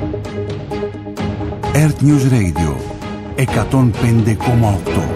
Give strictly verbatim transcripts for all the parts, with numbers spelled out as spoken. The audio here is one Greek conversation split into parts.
Earth News Radio εκατόν πέντε κόμμα οκτώ.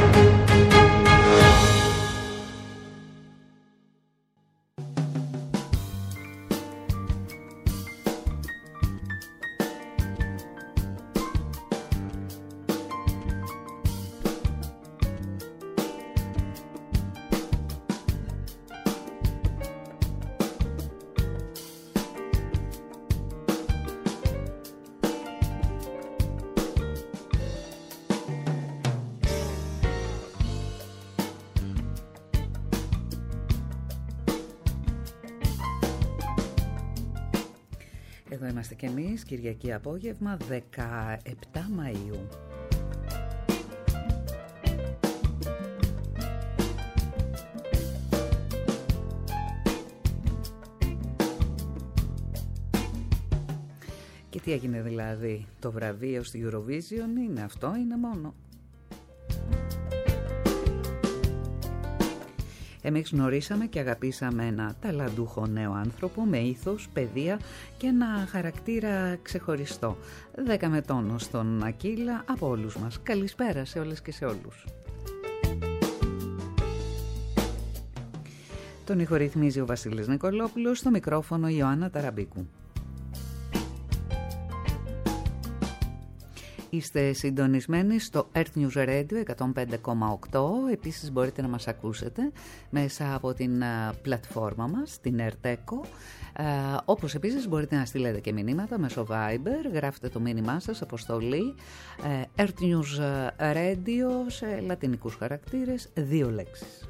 Εδώ είμαστε κι εμείς, Κυριακή απόγευμα, δεκαεπτά Μαΐου. Και τι έγινε δηλαδή, το βραβείο στη Eurovision είναι αυτό, είναι μόνο. Εμείς γνωρίσαμε και αγαπήσαμε ένα ταλαντούχο νέο άνθρωπο με ήθος, παιδεία και ένα χαρακτήρα ξεχωριστό. Δέκα με τόνο στον Ακύλα από όλους μας. Καλησπέρα σε όλες και σε όλους. Τον ηχορυθμίζει ο Βασίλης Νικολόπουλος, στο μικρόφωνο η Ιωάννα Ταραμπίκου. Είστε συντονισμένοι στο Earth News Radio εκατόν πέντε κόμμα οκτώ. Επίσης μπορείτε να μας ακούσετε μέσα από την πλατφόρμα μας, την Erteco. Ε, όπως επίσης μπορείτε να στείλετε και μηνύματα μέσω Viber. Γράφετε το μήνυμά σας, αποστολή ε, Earth News Radio σε λατινικούς χαρακτήρες, δύο λέξεις.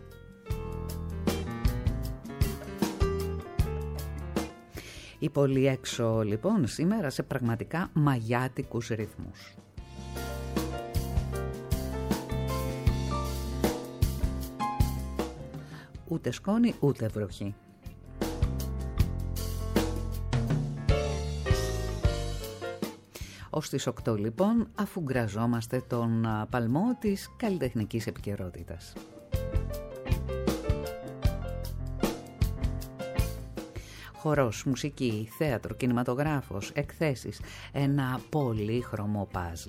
Η πόλη έξω λοιπόν σήμερα σε πραγματικά μαγιάτικους ρυθμούς. Ούτε σκόνη ούτε βροχή. Ως τις οκτώ λοιπόν αφουγκραζόμαστε τον παλμό της καλλιτεχνικής επικαιρότητας. Χορός, μουσική, θέατρο, κινηματογράφος, εκθέσεις, ένα πολύχρωμο παζλ.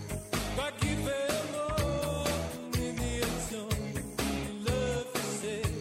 Say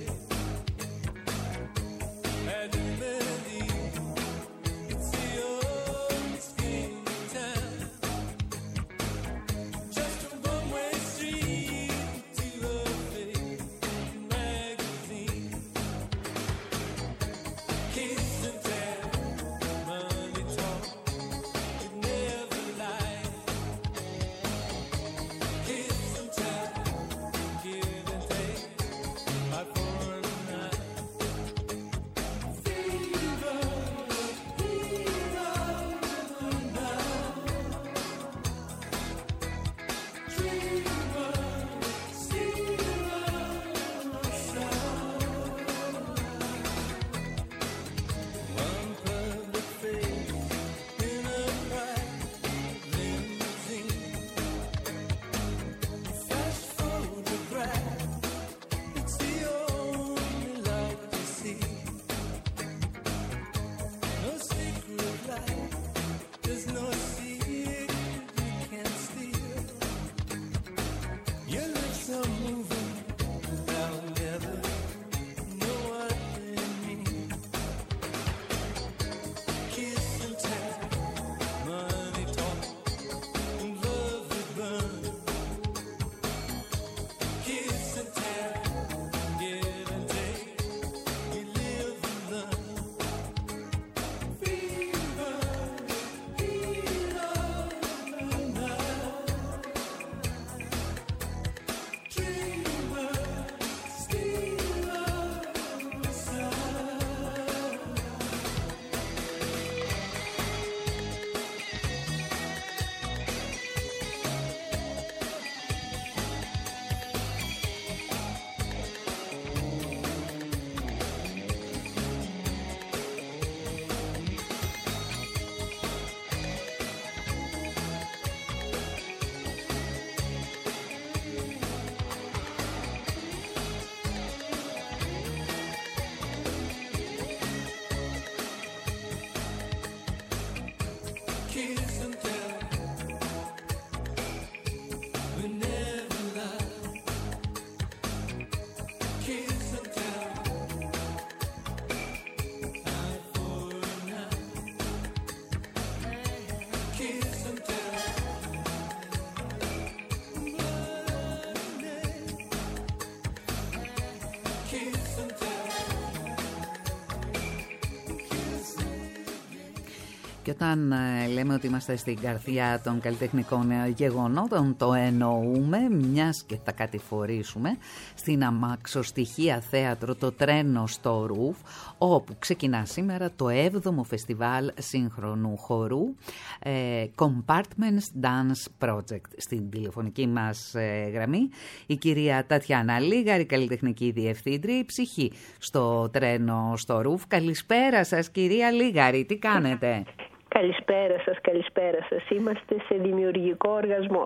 Και όταν ε, λέμε ότι είμαστε στην καρδιά των καλλιτεχνικών γεγονότων, το εννοούμε, μιας και θα κατηφορήσουμε στην αμαξοστοιχεία θέατρο το Τρένο στο Ρουφ, όπου ξεκινά σήμερα το έβδομο φεστιβάλ σύγχρονου χορού ε, Compartments Dance Project. Στην τηλεφωνική μας ε, γραμμή η κυρία Τατιάνα Λίγαρη, καλλιτεχνική διευθύντρια, η ψυχή στο Τρένο στο Ρουφ. Καλησπέρα σας κυρία Λίγαρη, τι κάνετε? Καλησπέρα σας, καλησπέρα σας. Είμαστε σε δημιουργικό οργασμό.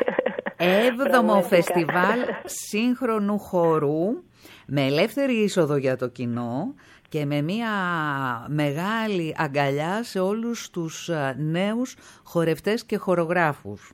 Έβδομο φεστιβάλ σύγχρονου χορού με ελεύθερη είσοδο για το κοινό και με μια μεγάλη αγκαλιά σε όλους τους νέους χορευτές και χορογράφους.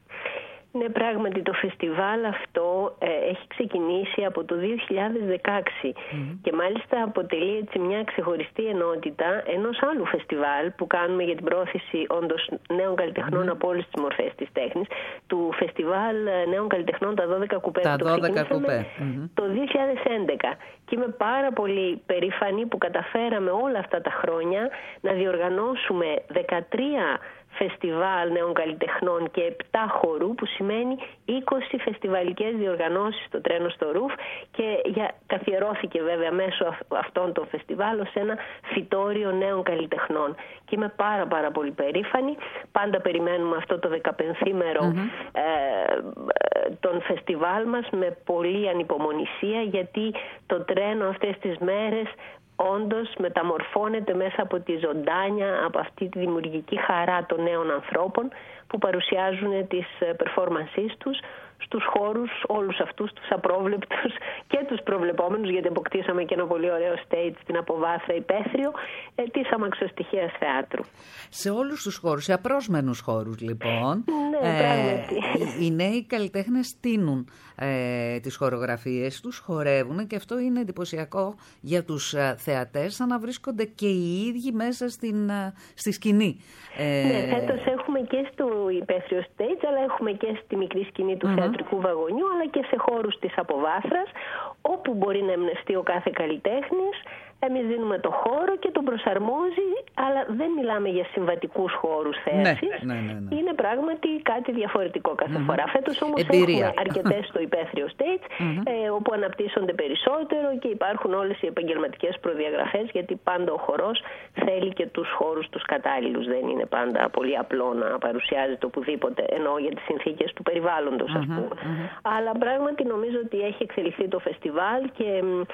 Ναι, πράγματι το φεστιβάλ αυτό ε, έχει ξεκινήσει από το δύο χιλιάδες δεκαέξι mm. και μάλιστα αποτελεί έτσι μια ξεχωριστή ενότητα ενός άλλου φεστιβάλ που κάνουμε για την πρόθεση όντως νέων καλλιτεχνών mm. από όλες τις μορφές της τέχνης, του φεστιβάλ νέων καλλιτεχνών τα δώδεκα κουπέ. Τα το δώδεκα κουπέ. Mm-hmm. Το δύο χιλιάδες έντεκα και είμαι πάρα πολύ περήφανη που καταφέραμε όλα αυτά τα χρόνια να διοργανώσουμε δεκατρία φεστιβάλ νέων καλλιτεχνών και επτά χορού, που σημαίνει είκοσι φεστιβαλικές διοργανώσεις στο Τρένο στο Ρουφ, και για, καθιερώθηκε βέβαια μέσω αυτών των φεστιβάλ ως ένα φυτόριο νέων καλλιτεχνών. Και είμαι πάρα πάρα πολύ περήφανη. Πάντα περιμένουμε αυτό το δεκαπενθήμερο mm-hmm. ε, των φεστιβάλ μας με πολύ ανυπομονησία, γιατί το τρένο αυτές τις μέρες όντως μεταμορφώνεται μέσα από τη ζωντάνια, από αυτή τη δημιουργική χαρά των νέων ανθρώπων που παρουσιάζουν τις performances τους στους χώρους όλους αυτούς τους απρόβλεπτους και τους προβλεπόμενους, γιατί αποκτήσαμε και ένα πολύ ωραίο stage στην Αποβάθρα Υπαίθριο ε, της αμαξοστοιχείας θεάτρου. Σε όλους τους χώρους, σε απρόσμενους χώρους λοιπόν, ναι, ε, οι, οι νέοι καλλιτέχνες στείνουν ε, τις χορογραφίες τους, χορεύουν, και αυτό είναι εντυπωσιακό για τους ε, θεατές, σαν να βρίσκονται και οι ίδιοι μέσα στην, ε, στη σκηνή. Ε, ναι, φέτος έχουμε και στο Υπαίθριο stage, αλλά έχουμε και στη μικρή σκηνή του mm-hmm. θεατρικού βαγονιού, αλλά και σε χώρους της Αποβάθρας, όπου μπορεί να εμπνευστεί ο κάθε καλλιτέχνης. Εμείς δίνουμε το χώρο και τον προσαρμόζει, αλλά δεν μιλάμε για συμβατικούς χώρους θέασης. Ναι, ναι, ναι, ναι. Είναι πράγματι κάτι διαφορετικό κάθε mm-hmm. φορά. Φέτος όμως Εμπειρία. έχουμε αρκετές στο Υπαίθριο stage, mm-hmm. ε, όπου αναπτύσσονται περισσότερο και υπάρχουν όλες οι επαγγελματικές προδιαγραφές, γιατί πάντα ο χορός θέλει και τους χώρους τους κατάλληλους. Δεν είναι πάντα πολύ απλό να παρουσιάζεται οπουδήποτε, εννοώ για τις συνθήκες του περιβάλλοντος, mm-hmm. ας πούμε. Mm-hmm. Αλλά πράγματι νομίζω ότι έχει εξελιχθεί το φεστιβάλ και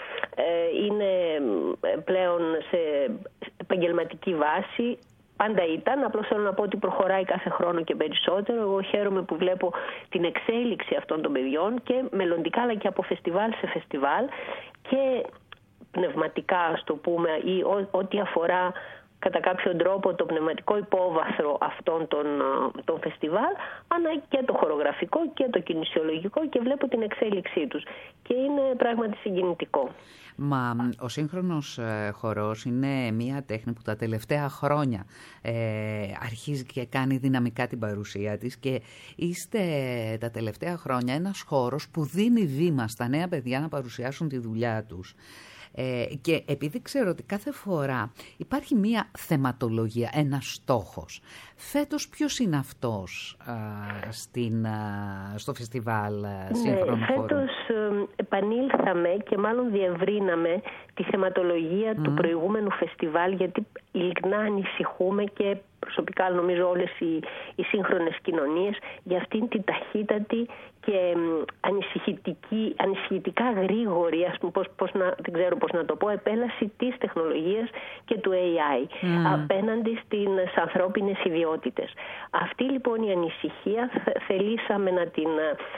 ε, είναι πλέον σε επαγγελματική βάση. Πάντα ήταν, απλώς θέλω να πω ότι προχωράει κάθε χρόνο και περισσότερο. Εγώ χαίρομαι που βλέπω την εξέλιξη αυτών των παιδιών και μελλοντικά, αλλά και από φεστιβάλ σε φεστιβάλ, και πνευματικά, ας το πούμε, ή ό, ό,τι αφορά κατά κάποιον τρόπο το πνευματικό υπόβαθρο αυτών των, των φεστιβάλ, αλλά και το χορογραφικό και το κινησιολογικό, και βλέπω την εξέλιξή τους. Και είναι πράγματι συγκινητικό. Μα ο σύγχρονος ε, χορός είναι μια τέχνη που τα τελευταία χρόνια ε, αρχίζει και κάνει δυναμικά την παρουσία της, και είστε τα τελευταία χρόνια ένας χώρος που δίνει βήμα στα νέα παιδιά να παρουσιάσουν τη δουλειά τους. Ε, και επειδή ξέρω ότι κάθε φορά υπάρχει μία θεματολογία, ένας στόχος, φέτος ποιος είναι αυτός α, στην, α, στο φεστιβάλ σύγχρονου χώρου? Φέτος ε, επανήλθαμε και μάλλον διευρύναμε τη θεματολογία mm. του προηγούμενου φεστιβάλ, γιατί ειλικρινά ανησυχούμε, και προσωπικά νομίζω όλες οι, οι σύγχρονες κοινωνίες, για αυτήν την ταχύτατη και ανησυχητική, ανησυχητικά γρήγορη, ας πούμε, πώς, πώς να, δεν ξέρω πώς να το πω, επέλαση της τεχνολογίας και του έι άι mm. απέναντι στις ανθρώπινες ιδιότητες. Αυτή λοιπόν η ανησυχία θελήσαμε να την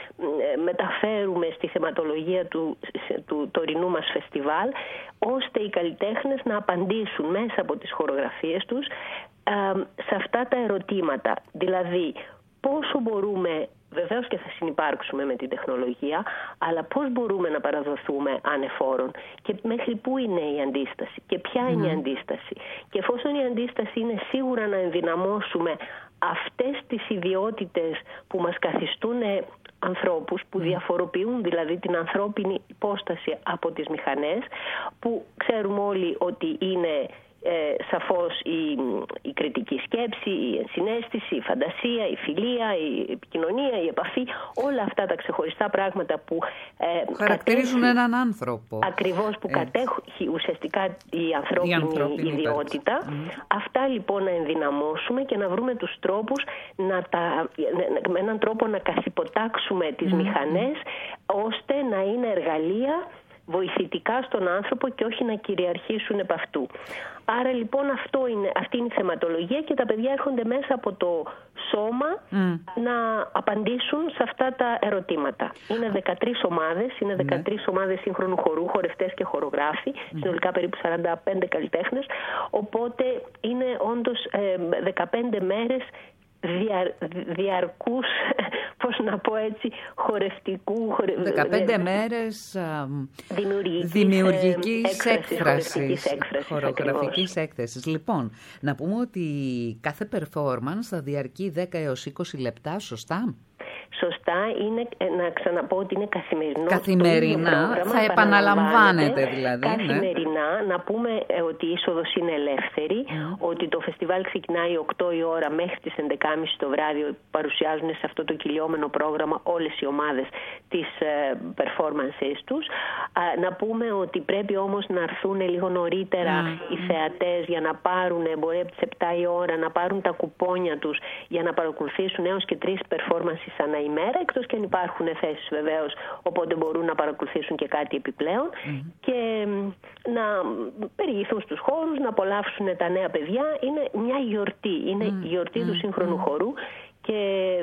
μεταφέρουμε στη θεματολογία του, του τωρινού μας φεστιβάλ, ώστε οι καλλιτέχνες να απαντήσουν μέσα από τις χορογραφίες τους σε αυτά τα ερωτήματα. Δηλαδή, πόσο μπορούμε, βεβαίως και θα συνυπάρξουμε με την τεχνολογία, αλλά πώς μπορούμε να παραδοθούμε ανεφόρον, και μέχρι πού είναι η αντίσταση και ποια είναι mm. η αντίσταση. Και εφόσον η αντίσταση είναι σίγουρα να ενδυναμώσουμε αυτές τις ιδιότητες που μας καθιστούν ανθρώπους, που διαφοροποιούν δηλαδή την ανθρώπινη υπόσταση από τις μηχανές, που ξέρουμε όλοι ότι είναι Ε, σαφώς η, η κριτική σκέψη, η ενσυναίσθηση, η φαντασία, η φιλία, η επικοινωνία, η επαφή, όλα αυτά τα ξεχωριστά πράγματα που ε, χαρακτηρίζουν κατέχει, έναν άνθρωπο. Ακριβώς, που Έτσι. κατέχει ουσιαστικά η ανθρώπινη, η ανθρώπινη ιδιότητα. Mm. Αυτά λοιπόν να ενδυναμώσουμε και να βρούμε τους τρόπους, να τα, με έναν τρόπο να καθυποτάξουμε τις mm. μηχανές, ώστε να είναι εργαλεία βοηθητικά στον άνθρωπο και όχι να κυριαρχήσουν επ' αυτού. Άρα λοιπόν αυτό είναι, αυτή είναι η θεματολογία και τα παιδιά έρχονται μέσα από το σώμα mm. να απαντήσουν σε αυτά τα ερωτήματα. Είναι δεκατρείς ομάδες, είναι δεκατρείς mm. ομάδες σύγχρονου χορού, χορευτές και χορογράφοι, mm. συνολικά περίπου σαράντα πέντε καλλιτέχνες, οπότε είναι όντως ε, δεκαπέντε μέρες Δια, διαρκούς, πώς να πω έτσι, χορευτικού... Χορε... δεκαπέντε μέρες δημιουργικής, δημιουργικής έκφρασης, έκφρασης, έκφρασης, χορογραφικής έκθεσης. Λοιπόν, να πούμε ότι κάθε performance θα διαρκεί δέκα έως είκοσι λεπτά, σωστά? Σωστά, είναι, να ξαναπώ ότι είναι καθημερινό. Καθημερινά, θα επαναλαμβάνεται δηλαδή. Καθημερινά, ναι. Να πούμε ότι η είσοδος είναι ελεύθερη, mm. ότι το φεστιβάλ ξεκινάει οκτώ η ώρα μέχρι τις έντεκα και μισή το βράδυ, παρουσιάζουν σε αυτό το κυλιόμενο πρόγραμμα όλες οι ομάδες τις performances τους. Να πούμε ότι πρέπει όμως να έρθουν λίγο νωρίτερα mm. οι θεατές για να πάρουν, μπορεί από τις επτά η ώρα, να πάρουν τα κουπόνια τους για να παρακολουθήσουν έως και τρεις performances ανά ημέρα, εκτός και αν υπάρχουν θέσεις βεβαίως, οπότε μπορούν να παρακολουθήσουν και κάτι επιπλέον mm-hmm. και να περιηγηθούν στους χώρους, να απολαύσουν τα νέα παιδιά. Είναι μια γιορτή, είναι mm-hmm. η γιορτή mm-hmm. του σύγχρονου mm-hmm. χορού και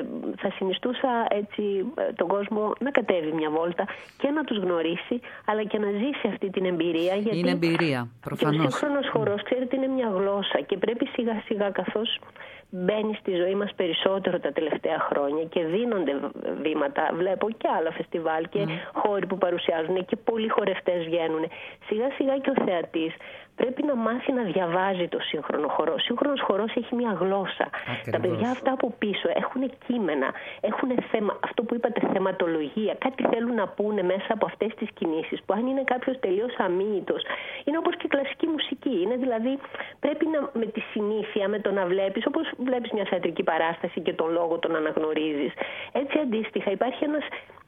θα συνιστούσα έτσι τον κόσμο να κατέβει μια βόλτα και να τους γνωρίσει, αλλά και να ζήσει αυτή την εμπειρία. Γιατί είναι εμπειρία, προφανώς. Και ο σύγχρονος χορός, ξέρετε, είναι μια γλώσσα και πρέπει σιγά σιγά, καθώς μπαίνει στη ζωή μας περισσότερο τα τελευταία χρόνια και δίνονται βήματα, βλέπω και άλλα φεστιβάλ και mm. χώροι που παρουσιάζουν και πολλοί χορευτές βγαίνουν. Σιγά σιγά και ο θεατής πρέπει να μάθει να διαβάζει το σύγχρονο χορό. Ο σύγχρονος χορός έχει μια γλώσσα. Ακριβώς. Τα παιδιά αυτά από πίσω έχουν κείμενα, έχουν θέμα, αυτό που είπατε, θεματολογία. Κάτι θέλουν να πούνε μέσα από αυτές τις κινήσεις, που αν είναι κάποιος τελείως αμύητος, είναι όπως και κλασική μουσική. Είναι δηλαδή, πρέπει να, με τη συνήθεια, με το να βλέπεις, όπως βλέπεις μια θεατρική παράσταση και τον λόγο τον αναγνωρίζεις. Έτσι αντίστοιχα υπάρχει ένας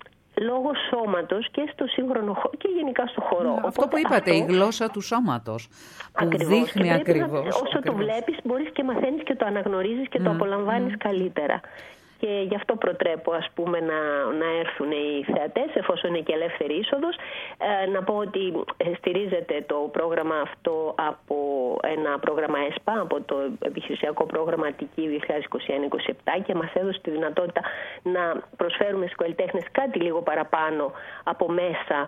λόγω σώματος και στο σύγχρονο χώρο και γενικά στο χώρο. Αυτό Οπότε που είπατε, αυτό... η γλώσσα του σώματος που ακριβώς. δείχνει ακριβώς. Να, όσο ακριβώς. το βλέπεις μπορείς και μαθαίνεις και το αναγνωρίζεις και mm. το απολαμβάνεις mm. καλύτερα. Και γι' αυτό προτρέπω, ας πούμε, να, να έρθουν οι θεατές, εφόσον είναι και ελεύθερη είσοδος. Ε, να πω ότι στηρίζεται το πρόγραμμα αυτό από ένα πρόγραμμα ΕΣΠΑ, από το επιχειρησιακό πρόγραμμα Αττική δύο χιλιάδες είκοσι ένα είκοσι επτά, και μας έδωσε τη δυνατότητα να προσφέρουμε στους καλλιτέχνες κάτι λίγο παραπάνω από μέσα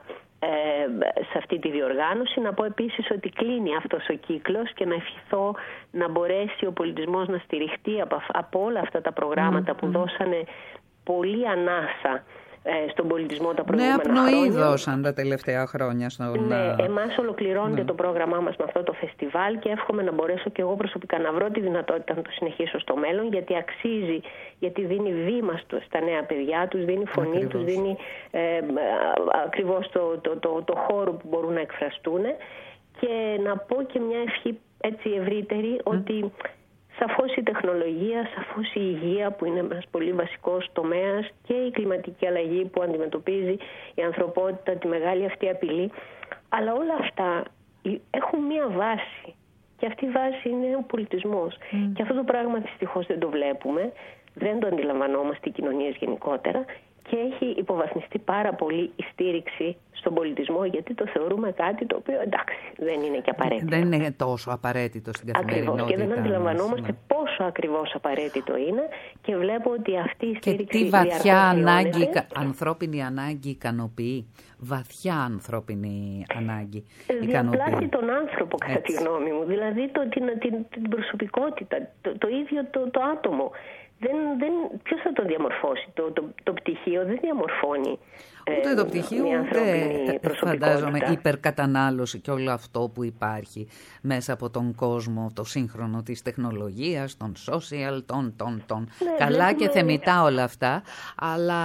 σε αυτή τη διοργάνωση. Να πω επίσης ότι κλείνει αυτός ο κύκλος και να ευχηθώ να μπορέσει ο πολιτισμός να στηριχτεί από, από όλα αυτά τα προγράμματα mm, που mm. δώσανε πολύ ανάσα στον πολιτισμό τα προηγούμενα χρόνια. Ναι, απνοή δώσαν τα τελευταία χρόνια στον... Ναι, εμάς ολοκληρώνεται ναι. το πρόγραμμά μας με αυτό το φεστιβάλ και εύχομαι να μπορέσω και εγώ προσωπικά να βρω τη δυνατότητα να το συνεχίσω στο μέλλον, γιατί αξίζει, γιατί δίνει βήμα στα νέα παιδιά τους, δίνει φωνή ακριβώς. τους, δίνει ε, ακριβώς το, το, το, το χώρο που μπορούν να εκφραστούν. Και να πω και μια ευχή έτσι ευρύτερη, mm. ότι σαφώς η τεχνολογία, σαφώς η υγεία που είναι ένας πολύ βασικός τομέας και η κλιματική αλλαγή που αντιμετωπίζει η ανθρωπότητα, τη μεγάλη αυτή απειλή. Αλλά όλα αυτά έχουν μία βάση και αυτή η βάση είναι ο πολιτισμός. Mm. Και αυτό το πράγμα δυστυχώς δεν το βλέπουμε, δεν το αντιλαμβανόμαστε οι κοινωνίες γενικότερα και έχει υποβαθμιστεί πάρα πολύ η στήριξη στον πολιτισμό, γιατί το θεωρούμε κάτι το οποίο εντάξει δεν είναι και απαραίτητο. Δεν είναι τόσο απαραίτητο στην καθημερινότητα. Ακριβώς, και δεν αντιλαμβανόμαστε ναι. πόσο ακριβώς απαραίτητο είναι και βλέπω ότι αυτή η στήριξη και τι βαθιά ανάγκη, ανθρώπινη ανάγκη ικανοποιεί. Βαθιά ανθρώπινη ανάγκη ικανοποιεί. Διαπλάθει τον άνθρωπο κατά Έτσι. τη γνώμη μου, δηλαδή το, την, την, την προσωπικότητα, το, το ίδιο το, το άτομο. Δεν, δεν, ποιος θα το διαμορφώσει, το, το, το πτυχίο δεν διαμορφώνει. Ούτε ε, το πτυχίο, ούτε φαντάζομαι υπερκατανάλωση και όλο αυτό που υπάρχει μέσα από τον κόσμο, το σύγχρονο της τεχνολογίας, των social, των, των, των. Ναι, καλά βλέπουμε... και θεμιτά όλα αυτά, αλλά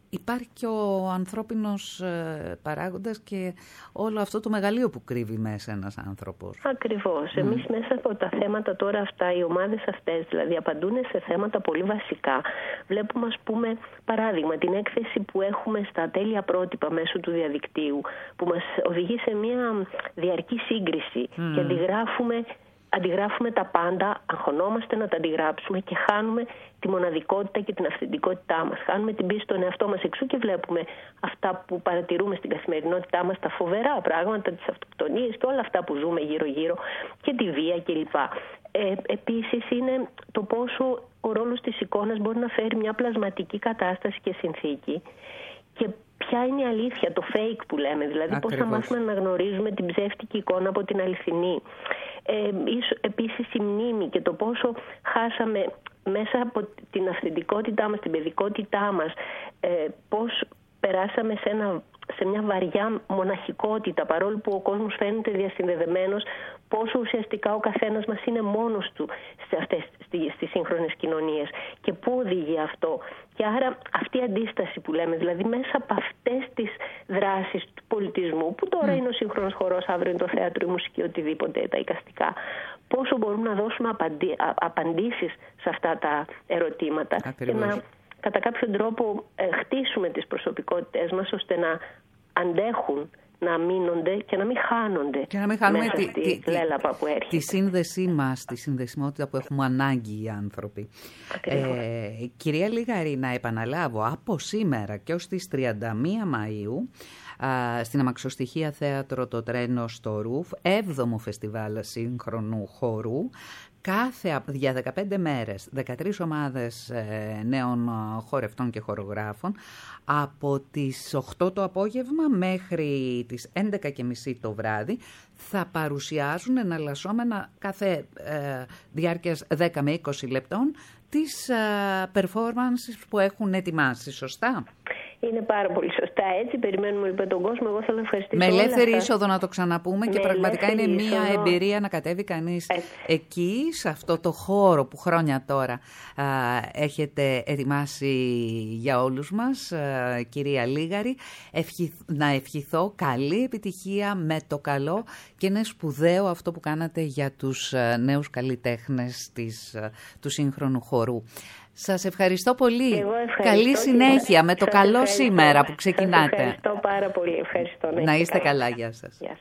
υπάρχει και ο ανθρώπινος ε, παράγοντας και όλο αυτό το μεγαλείο που κρύβει μέσα ένας άνθρωπος. Ακριβώς. Mm. Εμείς μέσα από τα θέματα τώρα αυτά, οι ομάδες αυτές δηλαδή απαντούν σε θέματα πολύ βασικά. Βλέπουμε, ας πούμε, παράδειγμα, την έκθεση που έχουμε στα τέλεια πρότυπα μέσω του διαδικτύου, που μας οδηγεί σε μια διαρκή σύγκριση mm. και αντιγράφουμε Αντιγράφουμε τα πάντα, αγχωνόμαστε να τα αντιγράψουμε και χάνουμε τη μοναδικότητα και την αυθεντικότητά μας. Χάνουμε την πίστη στον εαυτό μας, εξού και βλέπουμε αυτά που παρατηρούμε στην καθημερινότητά μας, τα φοβερά πράγματα, τις αυτοκτονίες και όλα αυτά που ζούμε γύρω-γύρω και τη βία κλπ. Ε, επίσης είναι το πόσο ο ρόλος της εικόνας μπορεί να φέρει μια πλασματική κατάσταση και συνθήκη και ποια είναι η αλήθεια, το fake που λέμε, δηλαδή Ακριβώς. πώς θα μάθουμε να γνωρίζουμε την ψεύτικη εικόνα από την αληθινή. Ε, επίσης η μνήμη και το πόσο χάσαμε μέσα από την αυθεντικότητά μας, την παιδικότητά μας, ε, πώς περάσαμε σε, ένα, σε μια βαριά μοναχικότητα, παρόλο που ο κόσμος φαίνεται διασυνδεδεμένος, πόσο ουσιαστικά ο καθένας μας είναι μόνος του σε αυτές, στις σύγχρονες κοινωνίες και πού οδηγεί αυτό. Και άρα αυτή η αντίσταση που λέμε, δηλαδή μέσα από αυτές τις δράσεις του πολιτισμού, που τώρα mm. είναι ο σύγχρονος χορός, αύριο είναι το θέατρο, η μουσική, οτιδήποτε, τα εικαστικά, πόσο μπορούμε να δώσουμε απαντή, α, απαντήσεις σε αυτά τα ερωτήματα. Ακριβώς. Και να κατά κάποιον τρόπο ε, χτίσουμε τις προσωπικότητες μας ώστε να αντέχουν, να μείνονται και να μην χάνονται. Και να μην χάνουμε μέσα τη, τη, τη, λέλαπα που έρχεται. Τη σύνδεσή μας, τη συνδεσιμότητα που έχουμε ανάγκη οι άνθρωποι. Ε, κυρία Λίγαρη, να επαναλάβω, από σήμερα και ως τις τριάντα μία Μαΐου, α, στην Αμαξοστοιχεία Θέατρο το Τρένο στο Ρουφ, έβδομο φεστιβάλ σύγχρονου χορού, κάθε για δεκαπέντε μέρες, δεκατρείς ομάδες ε, νέων χορευτών και χορογράφων, από τις οκτώ το απόγευμα μέχρι τις έντεκα και μισή το βράδυ, θα παρουσιάζουν εναλλασσόμενα κάθε ε, διάρκειας δέκα με είκοσι λεπτών τις ε, performances που έχουν ετοιμάσει, σωστά? Είναι πάρα πολύ σωστά έτσι. Περιμένουμε λοιπόν τον κόσμο. Εγώ θέλω να ευχαριστήσω. Με ελεύθερη είσοδο να το ξαναπούμε με και πραγματικά είναι μια είσοδο. Εμπειρία να κατέβει κανείς έτσι. Εκεί, σε αυτό το χώρο που χρόνια τώρα α, έχετε ετοιμάσει για όλους μας, α, κυρία Λίγαρη. Ευχηθ, να ευχηθώ καλή επιτυχία με το καλό και είναι σπουδαίο αυτό που κάνατε για τους α, νέους καλλιτέχνες της, α, του σύγχρονου χορού. Σας ευχαριστώ πολύ. Ευχαριστώ. Καλή συνέχεια με το σας καλό ευχαριστώ. Σήμερα που ξεκινάτε. Σας ευχαριστώ πάρα πολύ. Ευχαριστώ. Να είστε καλά. καλά. Γεια σας. Γεια σας.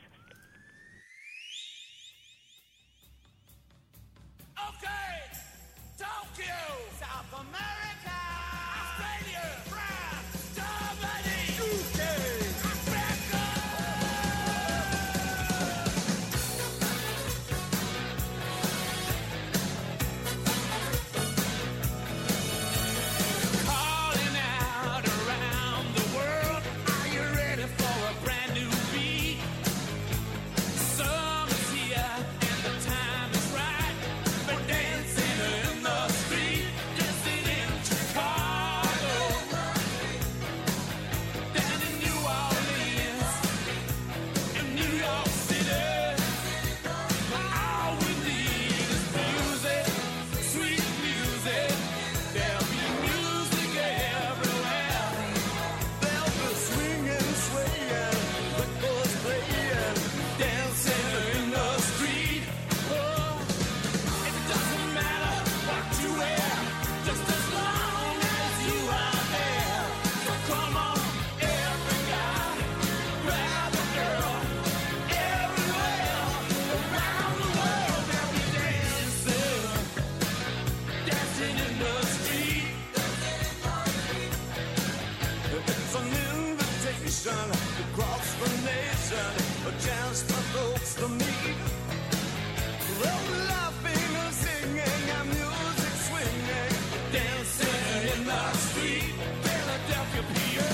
Across the nation, just for folks to meet. Well, laughing and singing and music swinging, dancing in the street, Philadelphia, P A.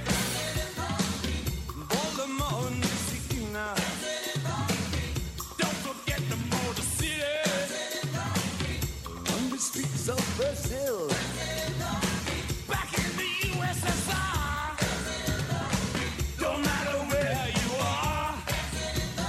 Baltimore, Louisiana. Don't forget the Motor City. On the streets of Brazil. Back in the U S S R.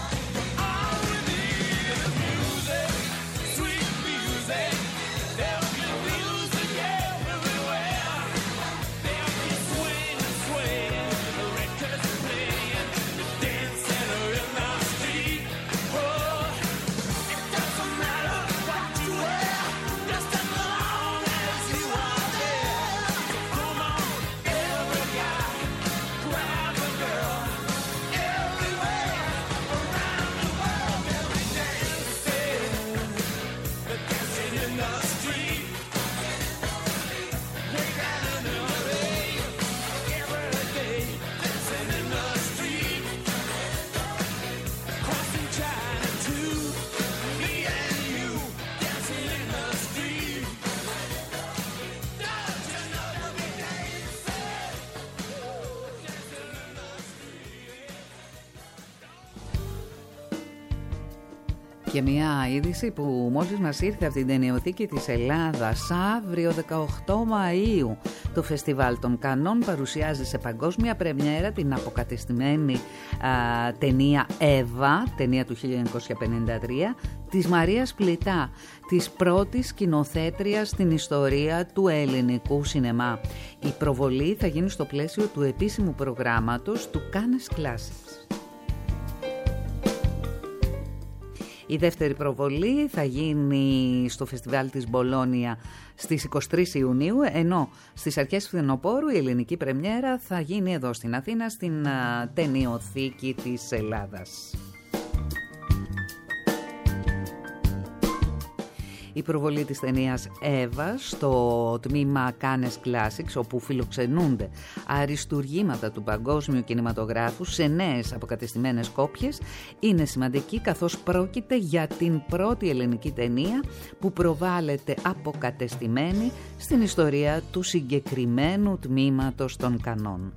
Και μια είδηση που μόλις μας ήρθε από την ταινιοθήκη της Ελλάδας. Αύριο δεκαοκτώ Μαΐου το Φεστιβάλ των Κανών παρουσιάζει σε παγκόσμια πρεμιέρα την αποκατεστημένη α, ταινία Εύα, ταινία του χίλια εννιακόσια πενήντα τρία, της Μαρίας Πλητά, της πρώτης σκηνοθέτριας στην ιστορία του ελληνικού σινεμά. Η προβολή θα γίνει στο πλαίσιο του επίσημου προγράμματος του Cannes Classics. Η δεύτερη προβολή θα γίνει στο Φεστιβάλ της Μπολόνια στις είκοσι τρεις Ιουνίου, ενώ στις αρχές φθινοπόρου η ελληνική πρεμιέρα θα γίνει εδώ στην Αθήνα, στην ταινιοθήκη της Ελλάδας. Η προβολή της ταινίας Εύα στο τμήμα Cannes Classics, όπου φιλοξενούνται αριστουργήματα του παγκόσμιου κινηματογράφου σε νέες αποκατεστημένες κόπιες, είναι σημαντική καθώς πρόκειται για την πρώτη ελληνική ταινία που προβάλλεται αποκατεστημένη στην ιστορία του συγκεκριμένου τμήματος των Κανών.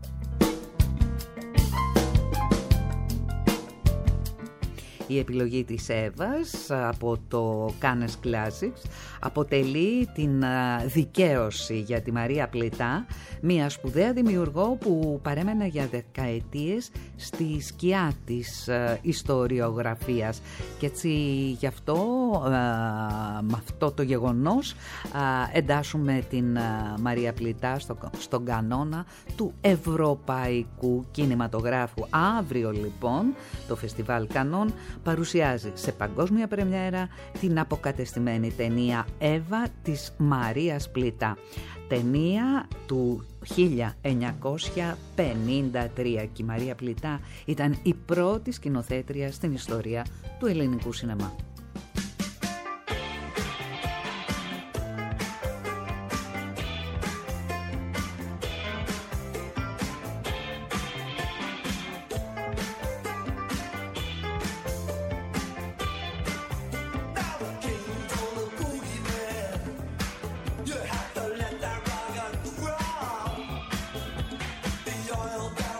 Η επιλογή της Εύας από το Cannes Classics αποτελεί την δικαίωση για τη Μαρία Πλητά, μια σπουδαία δημιουργό που παρέμενε για δεκαετίες στη σκιά της ιστοριογραφίας. Και έτσι γι' αυτό, με αυτό το γεγονός, εντάσσουμε την Μαρία Πλητά στο, στον κανόνα του ευρωπαϊκού κινηματογράφου. Αύριο λοιπόν το Φεστιβάλ Κανών παρουσιάζει σε παγκόσμια πρεμιέρα την αποκατεστημένη ταινία Εύα της Μαρίας Πλητά. Ταινία του χίλια εννιακόσια πενήντα τρία και η Μαρία Πλητά ήταν η πρώτη σκηνοθέτρια στην ιστορία του ελληνικού σινεμά.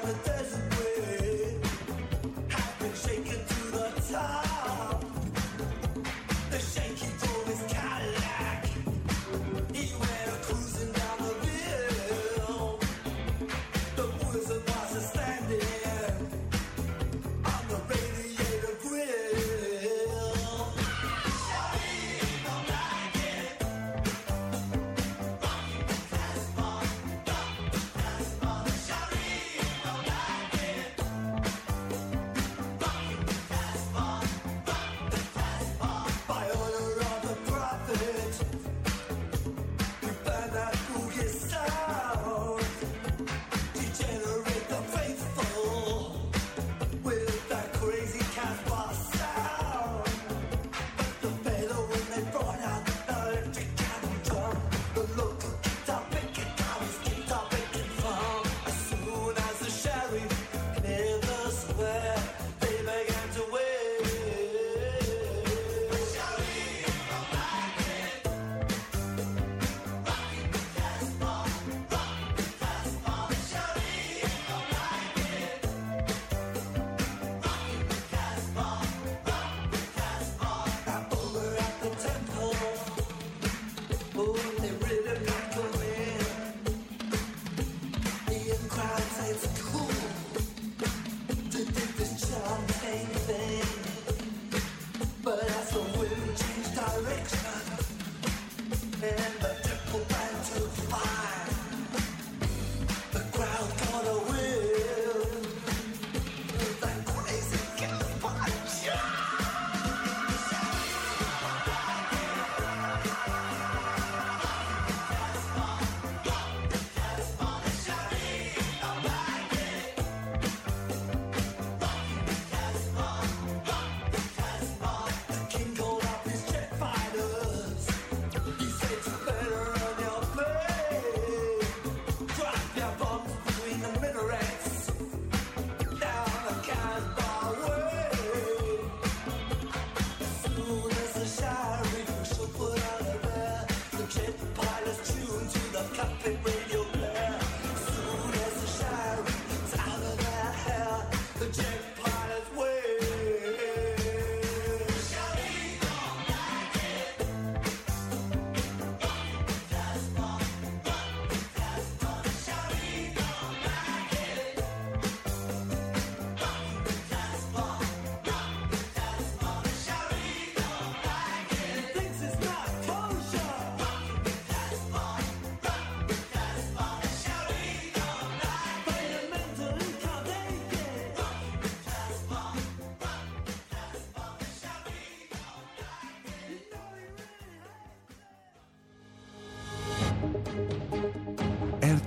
Shake it to the top.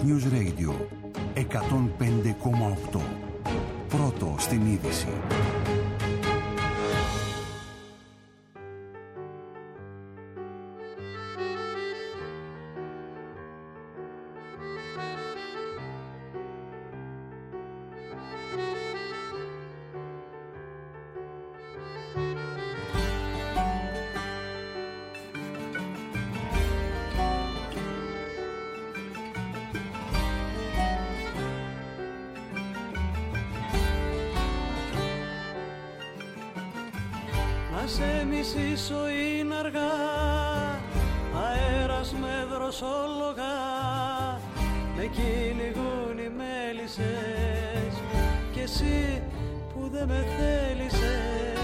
News Radio εκατόν πέντε κόμμα οκτώ. Πρώτο στην είδηση. Σε μισήσω είναι αργά, αέρας με δροσόλογα, με κυνηγούν οι μέλισσες κι εσύ που δεν με θέλησες.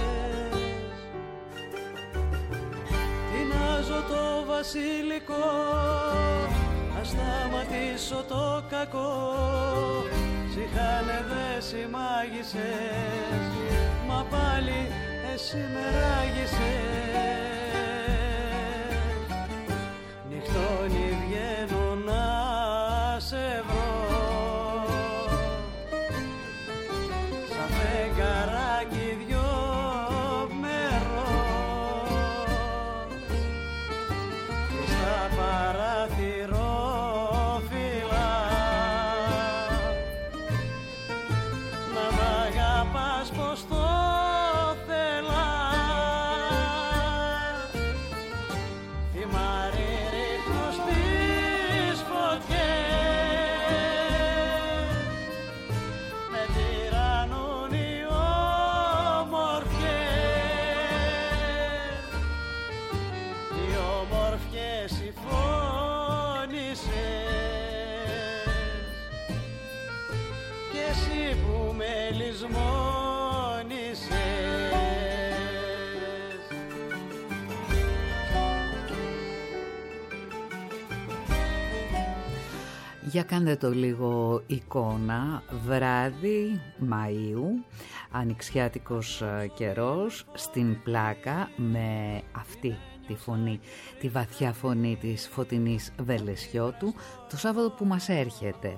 Τεινάζω το βασιλικό, να σταματήσω το κακό, σ' είχανε δέσει μάγισσες, μα πάλι εσύ με ράγισες. Νυχτώνει βγαίνω να σε βρω, σαν φεγγαράκι δυο μερό, στα παράθυρο φυλά, να μ' αγαπάς πως το Για κάντε το λίγο εικόνα, βράδυ Μαΐου, ανοιξιάτικος καιρός, στην Πλάκα με αυτή τη φωνή, τη βαθιά φωνή της Φωτεινής Βελεσιώτου, το Σάββατο που μας έρχεται,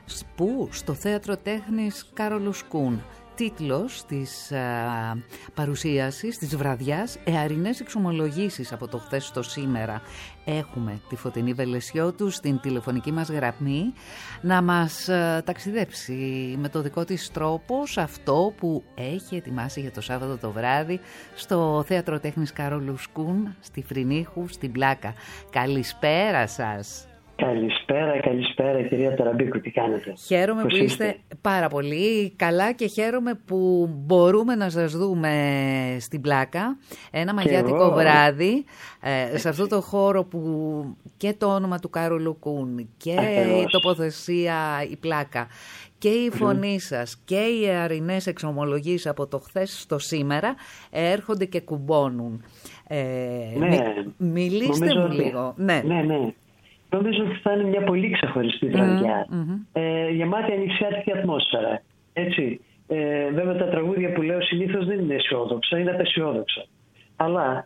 που στο Θέατρο Τέχνης Κάρολος Κουν. Τίτλος της α, παρουσίασης της βραδιάς, «Εαρινές εξομολογήσεις από το χθες στο σήμερα». Έχουμε τη Φωτεινή Βελεσιώτου στην τηλεφωνική μας γραμμή να μας α, ταξιδέψει με το δικό της τρόπο σε αυτό που έχει ετοιμάσει για το Σάββατο το βράδυ στο Θέατρο Τέχνης Κάρολου Κουν, στη Φρυνίχου, στην Πλάκα. Καλησπέρα σας. Καλησπέρα, καλησπέρα κυρία Ταραμπίκου, τι κάνετε? Χαίρομαι Πώς που είστε? είστε πάρα πολύ καλά και χαίρομαι που μπορούμε να σας δούμε στην Πλάκα ένα μαγιάτικο βράδυ, ε, σε αυτό το χώρο που και το όνομα του Κάρολου Κουν και Ακριβώς. η τοποθεσία η Πλάκα και η φωνή mm. σας και οι εαρινές εξομολογίες από το χθες στο σήμερα έρχονται και κουμπώνουν. Ε, ναι. μι, μιλήστε Νομίζω μου ότι... λίγο. Ναι, ναι. ναι. Νομίζω ότι θα είναι μια πολύ ξεχωριστή βραδιά, mm-hmm. ε, γεμάτη ανοιξιάτικη ατμόσφαιρα. Έτσι. Ε, βέβαια τα τραγούδια που λέω συνήθως δεν είναι αισιόδοξα, είναι απεσιόδοξα. Αλλά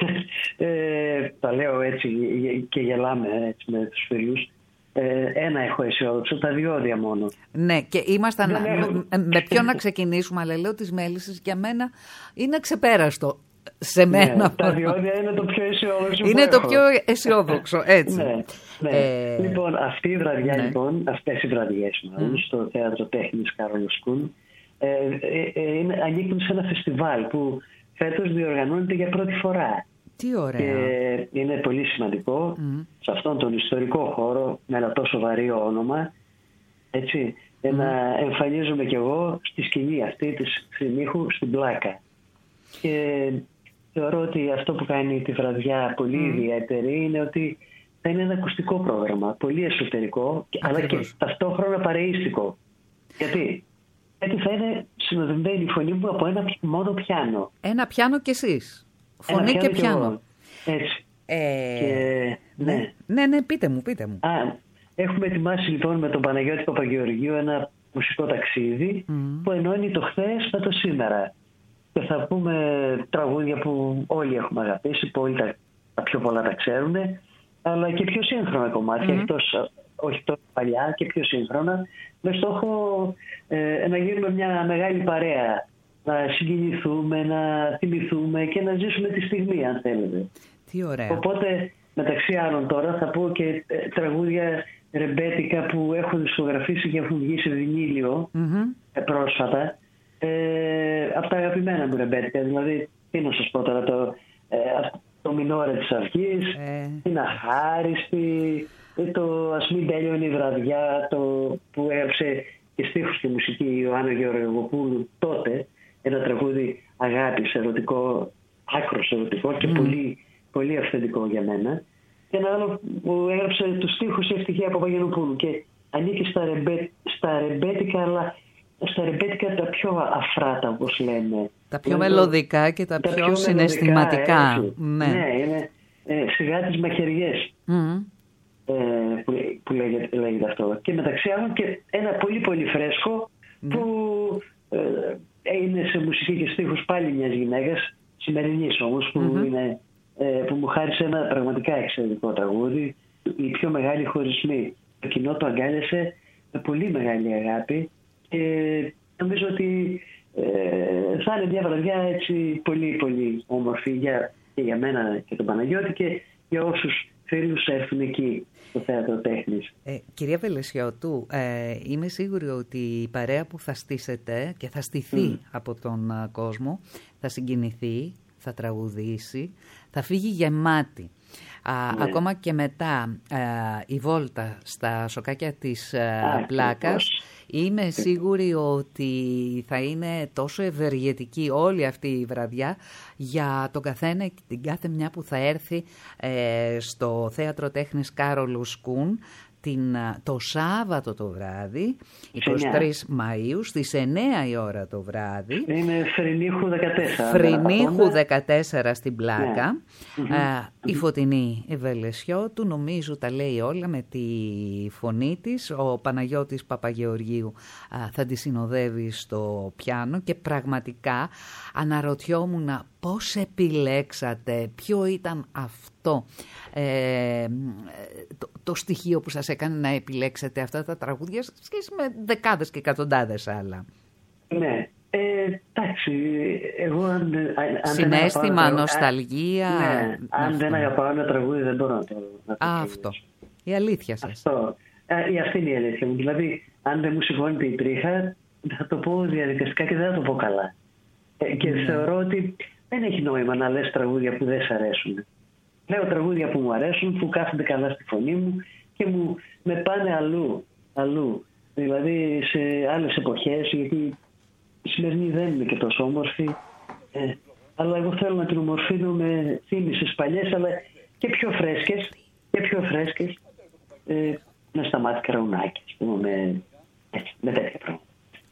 ε, τα λέω έτσι και γελάμε έτσι, με τους φίλους. Ε, ένα έχω αισιόδοξο, τα διόδια μόνο. Ναι, και ήμασταν. Με, με ποιον να ξεκινήσουμε, αλλά λέω τις μέλισσες για μένα είναι ξεπέραστο. Σε μένα. Ναι, τα διόδια είναι το πιο αισιόδοξο. Είναι το πιο αισιόδοξο, έτσι. ναι, ναι. Ε... Λοιπόν, αυτή η βραδιά, ναι. λοιπόν, αυτές οι βραδιές μάλλον, mm. στο Θέατρο Τέχνης Κάρολος Κουν, ε, ε, ε, είναι, ανήκουν σε ένα φεστιβάλ που φέτος διοργανώνεται για πρώτη φορά. Τι ωραία. Και είναι πολύ σημαντικό mm. σε αυτόν τον ιστορικό χώρο, με ένα τόσο βαρύ όνομα, έτσι, mm. να εμφανίζομαι κι εγώ στη σκηνή αυτή της Φρυνίχου στην Πλάκα. Και θεωρώ ότι αυτό που κάνει τη βραδιά πολύ mm. ιδιαίτερη είναι ότι θα είναι ένα ακουστικό πρόγραμμα, πολύ εσωτερικό, αλλά και ταυτόχρονα παρεΐστικο. Γιατί? Γιατί θα είναι συνοδευμένη η φωνή μου από ένα μόνο πιάνο. Ένα πιάνο κι εσείς. Φωνή και πιάνο. Έτσι. Ε... Και... Ναι. Ναι. ναι, ναι, πείτε μου, πείτε μου. Α, έχουμε ετοιμάσει λοιπόν με τον Παναγιώτη Παπαγεωργίου ένα μουσικό ταξίδι mm. που ενώνει το χθες με το σήμερα. Και θα πούμε τραγούδια που όλοι έχουμε αγαπήσει, που όλοι τα, τα πιο πολλά τα ξέρουν, αλλά και πιο σύγχρονα κομμάτια, mm-hmm. εκτός όχι τόσο παλιά και πιο σύγχρονα, με στόχο ε, να γίνουμε μια μεγάλη παρέα, να συγκινηθούμε, να θυμηθούμε και να ζήσουμε τη στιγμή, αν θέλετε. Τι ωραία. Οπότε, μεταξύ άλλων τώρα, θα πω και ε, τραγούδια ρεμπέτικα που έχουν δισκογραφήσει και έχουν βγει σε βινίλιο mm-hmm. πρόσφατα, ε, από τα αγαπημένα μου ρεμπέτικα. Δηλαδή, τι να σας πω τώρα, το, ε, το Μινόρε της Αυγής, ε. την Αχάριστη, το Ας μην τέλειωνε η βραδιά, το που έγραψε και στίχους και μουσική η Ιωάννα Γεωργοπούλου τότε, ένα τραγούδι αγάπης, ερωτικό, άκρος ερωτικό και mm. πολύ, πολύ αυθεντικό για μένα. Και ένα άλλο που έγραψε τους στίχους η Ευτυχία Παπαγιαννοπούλου και ανήκει στα, ρεμπέ, στα ρεμπέτικα, αλλά στα ρεμπέτικα τα πιο αφράτα, όπως λέμε. Τα πιο δηλαδή, μελωδικά και τα, τα πιο, πιο συναισθηματικά. Ναι, ναι, είναι ε, σιγά τις μαχαιριές mm. ε, που, που λέγεται, λέγεται αυτό. Και μεταξύ άλλων και ένα πολύ πολύ φρέσκο mm. που ε, είναι σε μουσική και στίχους πάλι μιας γυναίκας, σημερινής όμως, που, mm-hmm. είναι, ε, που μου χάρισε ένα πραγματικά εξαιρετικό τραγούδι, η πιο μεγάλη χωρισμή. Το κοινό το αγκάλιασε με πολύ μεγάλη αγάπη και νομίζω ότι ε, θα είναι μια βραδιά έτσι πολύ πολύ όμορφη για, και για μένα και τον Παναγιώτη και για όσους φίλους έρθουν εκεί στο Θέατρο Τέχνης. Ε, κυρία Βελεσιώτου, ε, είμαι σίγουρη ότι η παρέα που θα στήσετε και θα στηθεί mm. από τον α, κόσμο θα συγκινηθεί, θα τραγουδήσει, θα φύγει γεμάτη. Α, ναι. Ακόμα και μετά α, η βόλτα στα σοκάκια της α, πλάκας, είμαι σίγουρη ότι θα είναι τόσο ευεργετική όλη αυτή η βραδιά για τον καθένα και την κάθε μια που θα έρθει ε, στο Θέατρο Τέχνης Κάρολου Σκούν την, το Σάββατο το βράδυ, εικοστή τρίτη Μαΐου, στις εννιά η ώρα το βράδυ. Είναι Φρυνίχου δεκατέσσερα. Φρυνίχου δεκατέσσερα στην Πλάκα. Ναι. Α, η Φωτεινή Βελεσιώτου νομίζω τα λέει όλα με τη φωνή της. Ο Παναγιώτης Παπαγεωργίου α, θα τη συνοδεύει στο πιάνο και πραγματικά αναρωτιόμουν πώς επιλέξατε, ποιο ήταν αυτό ε, το, το στοιχείο που σας έκανε να επιλέξετε αυτά τα τραγούδια σε σχέση με δεκάδες και εκατοντάδες άλλα. Ναι, ε, εντάξει, εγώ αν, αν συναίσθημα, δεν νοσταλγία. Ναι, αν αυτό. Δεν αγαπάω ένα τραγούδι δεν μπορώ να το να το Α, αυτό, η αλήθεια σας. Αυτό, ε, αυτή είναι η αλήθεια μου. Δηλαδή, αν δεν μου συμφωνείτε η τρίχα, θα το πω διαδικαστικά και δεν θα το πω καλά. Ε, και ναι. θεωρώ ότι δεν έχει νόημα να λες τραγούδια που δεν σ' αρέσουν. Λέω τραγούδια που μου αρέσουν, που κάθονται καλά στη φωνή μου και μου με πάνε αλλού, αλλού. Δηλαδή σε άλλες εποχές, γιατί η σημερινή δεν είναι και τόσο όμορφη. Ε, αλλά εγώ θέλω να την ομορφύνω με θύμησες παλιές, αλλά και πιο φρέσκες, και πιο φρέσκες, ε, με Σταμάτη Καραουνάκη, ας πούμε, με, έτσι, με τέτοια πράγματα.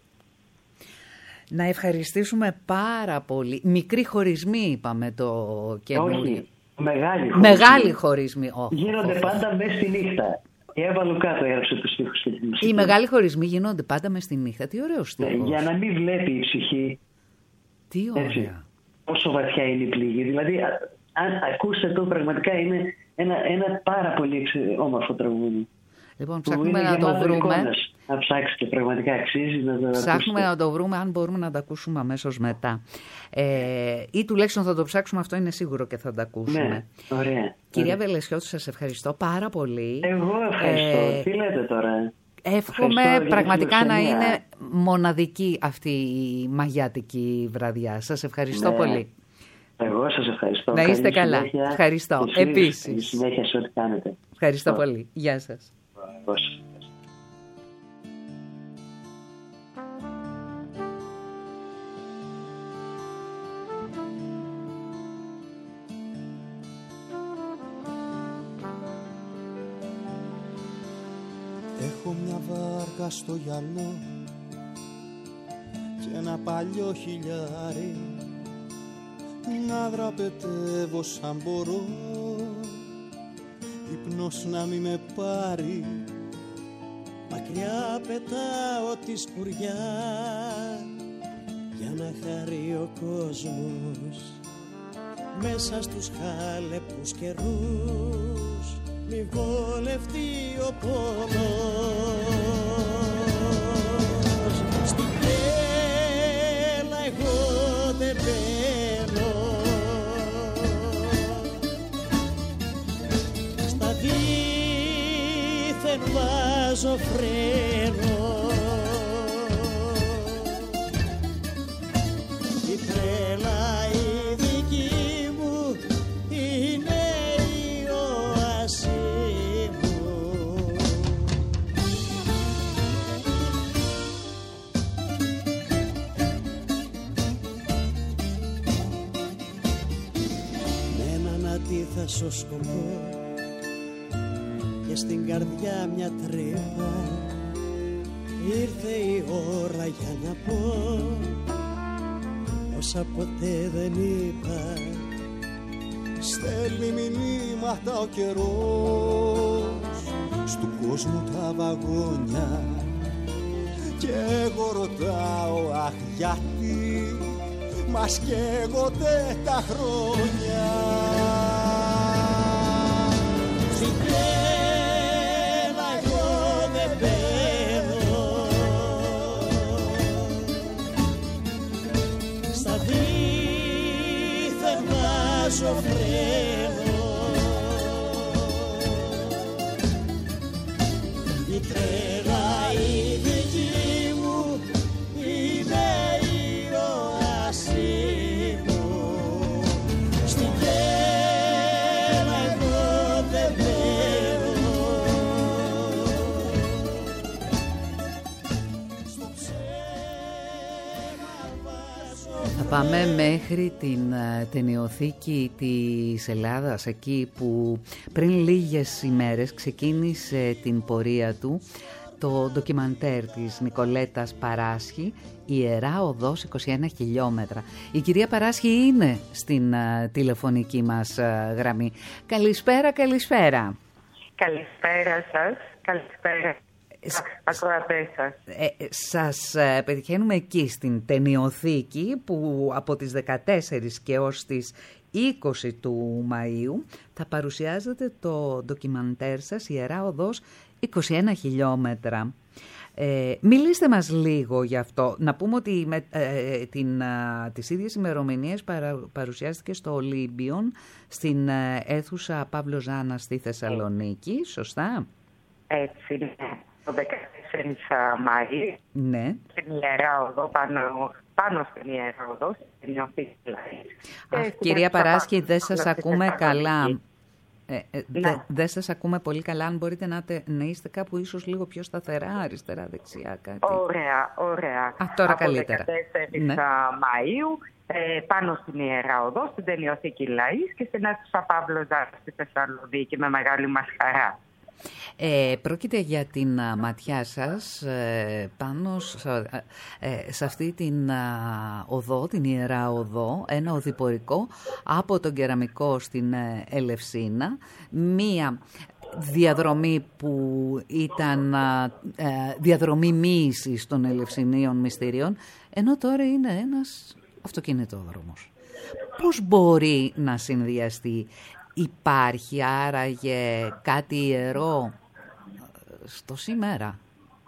Να ευχαριστήσουμε πάρα πολύ. Μικροί χωρισμοί είπαμε το καινούριο. Όχι, μεγάλοι χωρισμοί. Μεγάλοι χωρισμοί. Oh, γίνονται oh. πάντα μέσα στη νύχτα. Η Εύα Λουκά το έγραψε τους στίχους και τη μουσική. Οι μεγάλοι χωρισμοί γίνονται πάντα μέσα στη νύχτα. Τι ωραίο στίχος. Ναι, για να μην βλέπει η ψυχή. Τι ωραία. Έτσι, πόσο βαθιά είναι η πληγή. Δηλαδή, αν ακούσετε το, πραγματικά είναι ένα, ένα πάρα πολύ όμορφο τραγούδι. Λοιπόν, ψάχνουμε να το βρούμε. Εικόνες. Να ψάξετε, πραγματικά αξίζει να το Ψάχνουμε ακούσετε. να το βρούμε, αν μπορούμε να το ακούσουμε αμέσως μετά. Ε, ή τουλάχιστον θα το ψάξουμε, αυτό είναι σίγουρο και θα το ακούσουμε. Ναι, ωραία. Κυρία ωραία. Βελεσιώτου, σας ευχαριστώ πάρα πολύ. Εγώ ευχαριστώ. Ε, Τι λέτε τώρα. Εύχομαι πραγματικά να είναι μοναδική αυτή η μαγιάτικη βραδιά. Σας ευχαριστώ ναι. πολύ. Εγώ σας ευχαριστώ. Να είστε Καλή καλά. Συνέχεια. Ευχαριστώ. Επίσης. Καλή συνέχεια σε ό,τι κάνετε. Ευχαριστώ oh. πολύ. Γεια σας. Εγώ σας. Έχω μια βάρκα στο γυαλό και ένα παλιό χιλιάρι να δραπετεύω σαν μπορώ, ύπνος να μη με πάρει. Μακριά πετάω τη σκουριά για να χαρεί ο κόσμος μέσα στους χάλεπους καιρούς μη βολευτεί ο πόνος. Στην τρέλα εγώ δεν μπαίνω, στα δίθεν βάζω φρένο. Η τρέλα η δική μου είναι η οάση μου. Με έναν αντίθεσο σκοπό και στην καρδιά μια τρύπα, ήρθε η ώρα για να πω όσα ποτέ δεν είπα. Στέλνει μηνύματα ο καιρός στου κόσμου τα βαγόνια και εγώ ρωτάω αχ γιατί μας καίγονται τα χρόνια. Στην τρέλα εγώ δεν μπαίνω, στα δίθεν βάζω φρένο. Η τρέλα η δική μου είναι η οάση μου. Στην τρέλα εγώ δεν μπαίνω, στο ψέμα βάζω. Θα πάμε μέχρι την uh, ταινιοθήκη της Ελλάδας, εκεί που πριν λίγες ημέρες ξεκίνησε την πορεία του το ντοκιμαντέρ της Νικολέτας Παράσχη, Ιερά Οδός είκοσι ένα χιλιόμετρα. Η κυρία Παράσχη είναι στην uh, τηλεφωνική μας uh, γραμμή. Καλησπέρα, καλησπέρα. Καλησπέρα σας, καλησπέρα. Ακροατές σας. Ε, σας ε, πετυχαίνουμε εκεί στην ταινιοθήκη που από τις δεκατέσσερις και ως τις είκοσι του Μαΐου θα παρουσιάζεται το ντοκιμαντέρ σας Ιερά Οδός είκοσι ένα χιλιόμετρα. Ε, μιλήστε μας λίγο γι' αυτό. Να πούμε ότι με, ε, την, α, τις ίδιες ημερομηνίες παρα, παρουσιάστηκε στο Ολύμπιον στην ε, αίθουσα Παύλο Ζάνα στη Θεσσαλονίκη, σωστά? Έτσι, ναι. Το δεκατέσσερις Μαΐου, Ναι. στην Ιερά Οδό, πάνω, πάνω στην Ιερά Οδό, στην Ταινιοθήκη Λαΐς. Αχ, κυρία Παράσχη, δεν σας ακούμε καλά. Ε, ε, Ναι. δε, δεν σας ακούμε πολύ καλά. Αν μπορείτε να, τε, να είστε κάπου ίσως λίγο πιο σταθερά, αριστερά, δεξιά, κάτι. Ωραία, ωραία. Α, τώρα Από καλύτερα. δεκατέσσερις Ναι. Μαΐου, ε, πάνω στην Ιερά Οδό, στην Ταινιοθήκη Λαΐς και στην αίθουσα Παύλο Ζάνα στη Θεσσαλονίκη, με μεγάλη μας χαρά. Ε, πρόκειται για την α, ματιά σας ε, πάνω σε, ε, σε αυτή την α, οδό, την Ιερά Οδό, ένα οδηπορικό από τον Κεραμικό στην ε, Ελευσίνα, μία διαδρομή που ήταν α, ε, διαδρομή μοίησης των Ελευσινίων μυστηρίων, ενώ τώρα είναι ένας αυτοκινητόδρομος. Πώς μπορεί να συνδυαστεί? Υπάρχει άραγε κάτι ιερό στο σήμερα?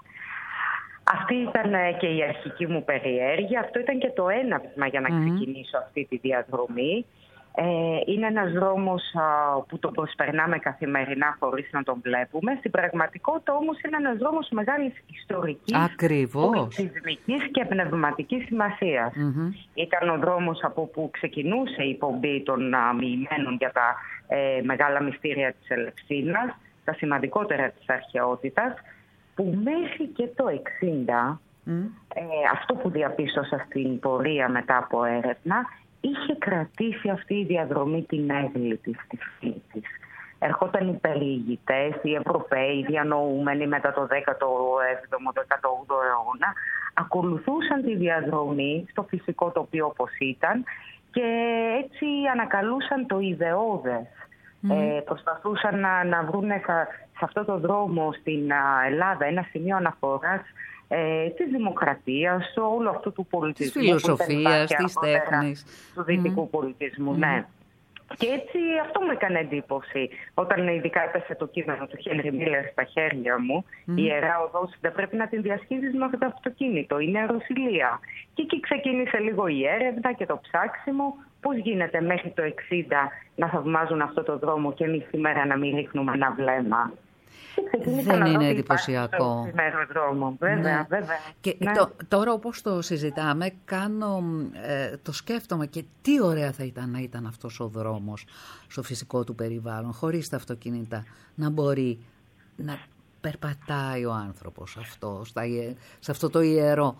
Αυτή ήταν και η αρχική μου περιέργεια. Αυτό ήταν και το έναυσμα για να mm. ξεκινήσω αυτή τη διαδρομή. Ε, είναι ένας δρόμος α, που τον προσπερνάμε καθημερινά χωρίς να τον βλέπουμε. Στην πραγματικότητα όμως είναι ένας δρόμος μεγάλης ιστορικής, πολιτισμικής και πνευματικής σημασίας. Mm-hmm. Ήταν ο δρόμος από που ξεκινούσε η πομπή των α, μοιημένων για τα ε, μεγάλα μυστήρια της Ελευσίνας, τα σημαντικότερα της αρχαιότητας, που μέχρι και το εξήντα, mm. ε, αυτό που διαπίστωσα στην πορεία μετά από έρευνα, είχε κρατήσει αυτή η διαδρομή την έγκλη της, τη φύση της. Ερχόταν οι περιηγητές, οι Ευρωπαίοι, οι διανοούμενοι μετά το δέκατο έβδομο δέκατο όγδοο αιώνα, ακολουθούσαν τη διαδρομή στο φυσικό τοπίο όπως ήταν και έτσι ανακαλούσαν το ιδεώδες. Mm. Ε, προσπαθούσαν να, να βρουν σε, σε αυτό το δρόμο στην α, Ελλάδα ένα σημείο αναφοράς ε, της δημοκρατίας, όλου αυτού του πολιτισμού, της φιλοσοφίας, της τέχνης, του δυτικού mm. πολιτισμού. Mm. Ναι. Και έτσι αυτό μου έκανε εντύπωση. Όταν ειδικά έπεσε το κείμενο του Χένρι Μίλλερ στα χέρια μου, mm. η Ιερά Οδός δεν πρέπει να την διασχίζεις με το αυτοκίνητο, είναι αεροσυλία. Και εκεί ξεκίνησε λίγο η έρευνα και το ψάξιμο. Πώς γίνεται μέχρι το εξήντα να θαυμάζουν αυτό το δρόμο και εμείς σήμερα να μην ρίχνουμε ένα βλέμμα. Δεν είναι εντυπωσιακό. Βέβαια, ναι. βέβαια. Και ναι. το, τώρα όπως το συζητάμε, κάνω, ε, το σκέφτομαι και τι ωραία θα ήταν να ήταν αυτός ο δρόμος στο φυσικό του περιβάλλον, χωρίς τα αυτοκίνητα, να μπορεί να περπατάει ο άνθρωπος αυτό, στα, σε αυτό το ιερό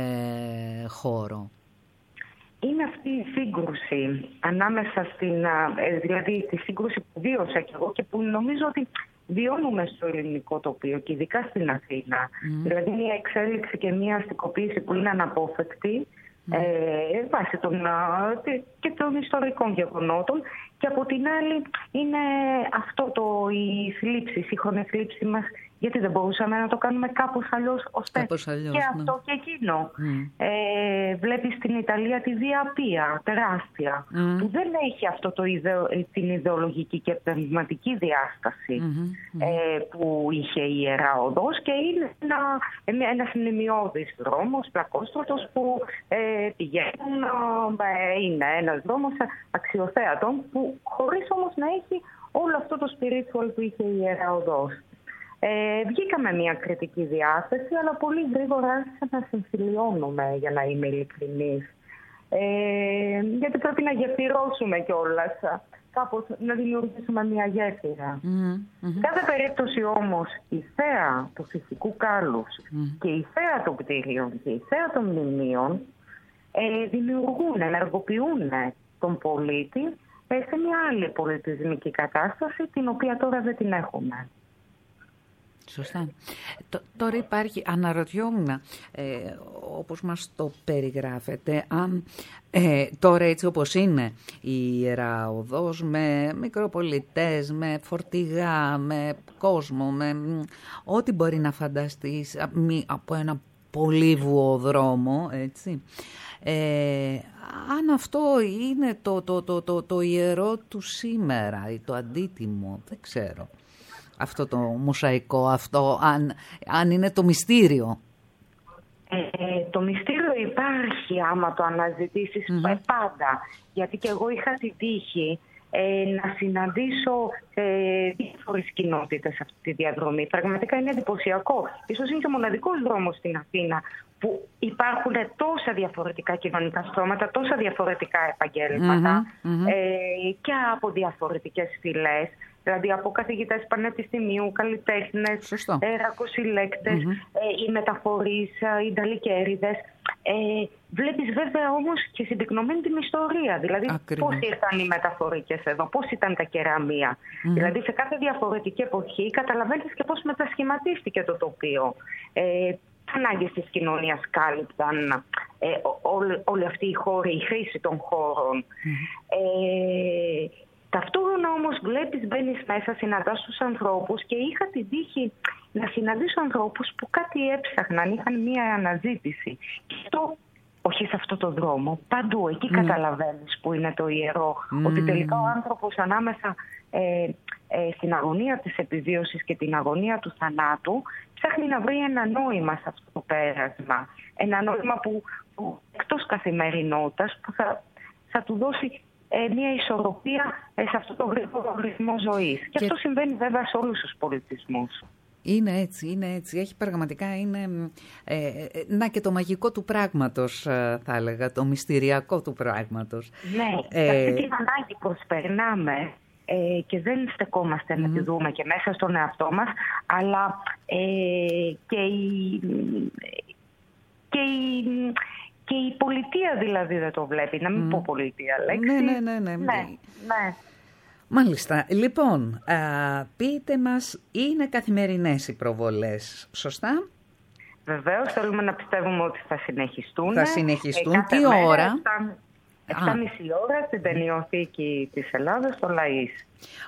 ε, χώρο. Είναι αυτή η σύγκρουση ανάμεσα στην, δηλαδή τη σύγκρουση που βίωσα κι εγώ και που νομίζω ότι βιώνουμε στο ελληνικό τοπίο και ειδικά στην Αθήνα. Mm. Δηλαδή μια εξέλιξη και μια αστικοποίηση που είναι αναπόφευκτη mm. ε, βάσει των, και των ιστορικών γεγονότων, και από την άλλη είναι αυτό το, η θλίψη, η σύγχρονη θλίψη μας, γιατί δεν μπορούσαμε να το κάνουμε κάπως αλλιώς, ώστε κάπως αλλιώς, και ναι. αυτό και εκείνο. Mm. Ε, βλέπεις στην Ιταλία τη Διαπία, τεράστια, mm. που δεν έχει αυτό το ιδεο, την ιδεολογική και πνευματική διάσταση mm-hmm. ε, που είχε η Ιερά Οδός, και είναι ένα, ένας μνημειώδης δρόμος, πλακόστρωτος, που ε, πηγαίνουν, ε, είναι ένας δρόμος αξιοθέατων, που χωρίς όμως να έχει όλο αυτό το spiritual που είχε η Ιερά Οδός. Ε, βγήκαμε μια κριτική διάθεση, αλλά πολύ γρήγορα άρχισα να συμφιλιώνουμε, για να είμαι ειλικρινής. Ε, γιατί πρέπει να γεφυρώσουμε κιόλας, κάπως να δημιουργήσουμε μια γέφυρα. Mm-hmm. Σε κάθε περίπτωση όμως η θέα του φυσικού κάλους mm-hmm. και η θέα των κτίριων και η θέα των μνημείων ε, δημιουργούν, ενεργοποιούν τον πολίτη ε, σε μια άλλη πολιτισμική κατάσταση, την οποία τώρα δεν την έχουμε. Σωστά. Τώρα υπάρχει, αναρωτιόμουν, ε, όπως μας το περιγράφετε, αν ε, τώρα έτσι όπως είναι η Ιερά Οδός, με μικροπολιτές, με φορτηγά, με κόσμο, με ό,τι μπορεί να φανταστείς από ένα πολύβουο δρόμο, έτσι, ε, αν αυτό είναι το, το, το, το, το ιερό του σήμερα ή το αντίτιμο, δεν ξέρω. Αυτό το μοσαϊκό, αυτό, αν, αν είναι το μυστήριο. Ε, το μυστήριο υπάρχει άμα το αναζητήσεις mm-hmm. πάντα. Γιατί και εγώ είχα την τύχη ε, να συναντήσω ε, διάφορες κοινότητες σε αυτή τη διαδρομή. Πραγματικά είναι εντυπωσιακό. Ίσως είναι και ο μοναδικός δρόμος στην Αθήνα που υπάρχουν τόσα διαφορετικά κοινωνικά στρώματα, τόσα διαφορετικά επαγγέλματα mm-hmm. Mm-hmm. Ε, και από διαφορετικές φυλές. Δηλαδή από καθηγητές πανεπιστημίου, καλλιτέχνες, ε, ρακοσυλλέκτες, mm-hmm. ε, οι μεταφορείς, οι νταλικέριδες. Ε, βλέπεις βέβαια όμως και συμπυκνωμένη την ιστορία. Δηλαδή ακριβώς. Πώς ήρθαν οι μεταφορικές εδώ, πώς ήταν τα κεραμεία. Mm-hmm. Δηλαδή σε κάθε διαφορετική εποχή καταλαβαίνεις και πώς μετασχηματίστηκε το τοπίο. Ε, ανάγκες της κοινωνίας κάλυπταν ε, όλοι αυτοί οι χώροι, η χρήση των χώρων. Mm-hmm. Ε, Ταυτόχρονα όμως βλέπεις, μπαίνεις μέσα, συναντάς τους ανθρώπους, και είχα την τύχη να συναντήσω ανθρώπους που κάτι έψαχναν, είχαν μία αναζήτηση. Και αυτό, όχι σε αυτό το δρόμο, παντού, εκεί mm. καταλαβαίνεις που είναι το ιερό, mm. ότι τελικά ο άνθρωπος ανάμεσα ε, ε, στην αγωνία της επιβίωσης και την αγωνία του θανάτου ψάχνει να βρει ένα νόημα σε αυτό το πέρασμα. Ένα νόημα που, που εκτός καθημερινότητας, που θα, θα του δώσει μια ισορροπία σε αυτό το γρήγορο ρυθμό ζωής. Και, και αυτό συμβαίνει βέβαια σε όλους τους πολιτισμούς. Είναι έτσι, είναι έτσι. Έχει πραγματικά, είναι, ε, να και το μαγικό του πράγματος, θα έλεγα, το μυστηριακό του πράγματος. Ναι, ε, και αυτή την ανάγκη προσπερνάμε ε, και δεν στεκόμαστε mm. να τη δούμε και μέσα στον εαυτό μας, αλλά ε, και η... Και η Και η πολιτεία δηλαδή δεν το βλέπει, να μην mm. πω πολιτεία λέξη. Ναι, ναι, ναι. ναι. ναι, ναι. Μάλιστα. Λοιπόν, α, πείτε μας, είναι καθημερινές οι προβολές, σωστά? Βεβαίως, θέλουμε να πιστεύουμε ότι θα συνεχιστούν. Θα συνεχιστούν. Ε, Τι ώρα? εφτά και μισή ώρα στην Ταινιοθήκη της Ελλάδας, στο Λαΐς.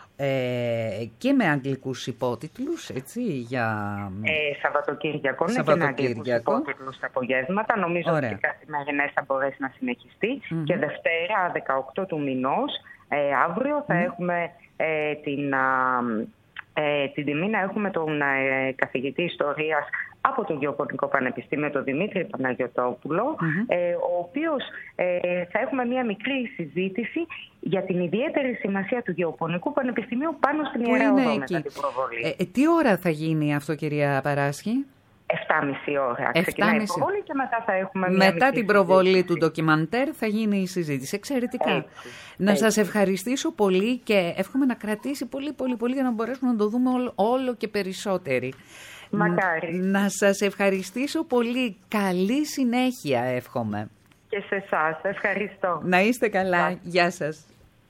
Ε, και με αγγλικούς υπότιτλους, έτσι, για... Ε, Σαββατοκύριακο, ναι, και με αγγλικούς υπότιτλους στα απογεύματα. Νομίζω Ωραία. Ότι καθημερινές θα μπορέσει να συνεχιστεί. Mm-hmm. Και Δευτέρα, δεκαοκτώ του μηνός, Ε, αύριο θα mm. έχουμε ε, την, α, ε, την τιμή να έχουμε τον ε, καθηγητή ιστορίας από το Γεωπονικό Πανεπιστήμιο, τον Δημήτρη Παναγιωτόπουλο, mm-hmm. ε, ο οποίος ε, θα έχουμε μια μικρή συζήτηση για την ιδιαίτερη σημασία του Γεωπονικού Πανεπιστημίου πάνω στην Ιερά Οδό μετά την προβολή. Ε, τι ώρα θα γίνει αυτό, κυρία Παράσχη? εφτά και μισή ώρα ξεκινάει η προβολή και μετά θα έχουμε μια Μετά την προβολή συζήτηση. Του ντοκιμαντέρ θα γίνει η συζήτηση. Εξαιρετικά. Έτσι, να έτσι. Σας ευχαριστήσω πολύ και εύχομαι να κρατήσει πολύ πολύ πολύ για να μπορέσουμε να το δούμε όλο, όλο και περισσότεροι. Μακάρι. Να σας ευχαριστήσω πολύ. Καλή συνέχεια εύχομαι. Και σε εσάς. Ευχαριστώ. Να είστε καλά. Γεια, Γεια σας.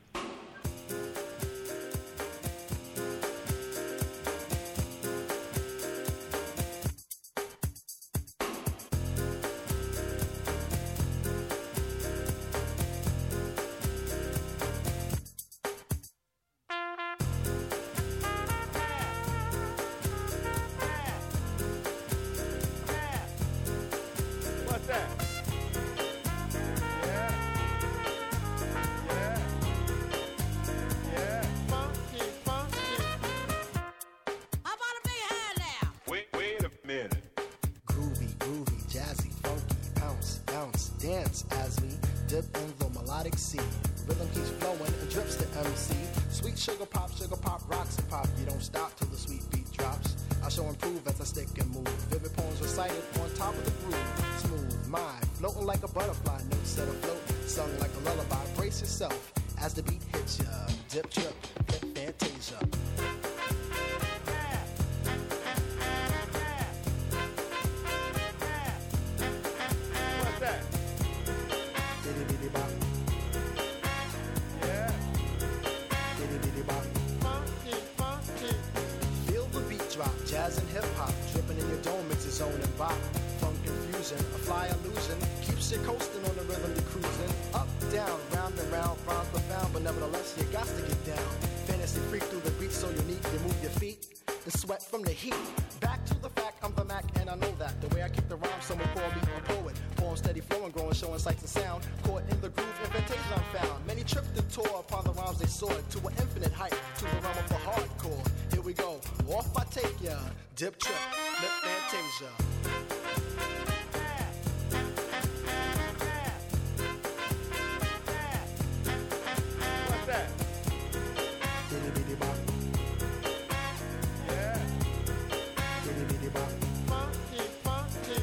Jazz and hip-hop, dripping in your dome, it's a zone and bop. Funk confusion, a fly illusion, keeps you coasting on the rhythm you're cruising. Up, down, round and round, rhymes profound, but nevertheless you got to get down. Fantasy freak through the beat so unique, you move your feet, the sweat from the heat. Back to the fact, I'm the Mac and I know that. The way I kick the rhyme, someone call me a poet. Poem steady flowing, growing, showing sights and sound. Caught in the groove, invitation I'm found. Many tripped and tore upon the rhymes they soared to an infinite height, to the realm of the hardcore. Here we go, off I take ya, dip trip, lip fantasia. What's that? Diddy diddy bop. Yeah. Diddy diddy bop. Funky, funky.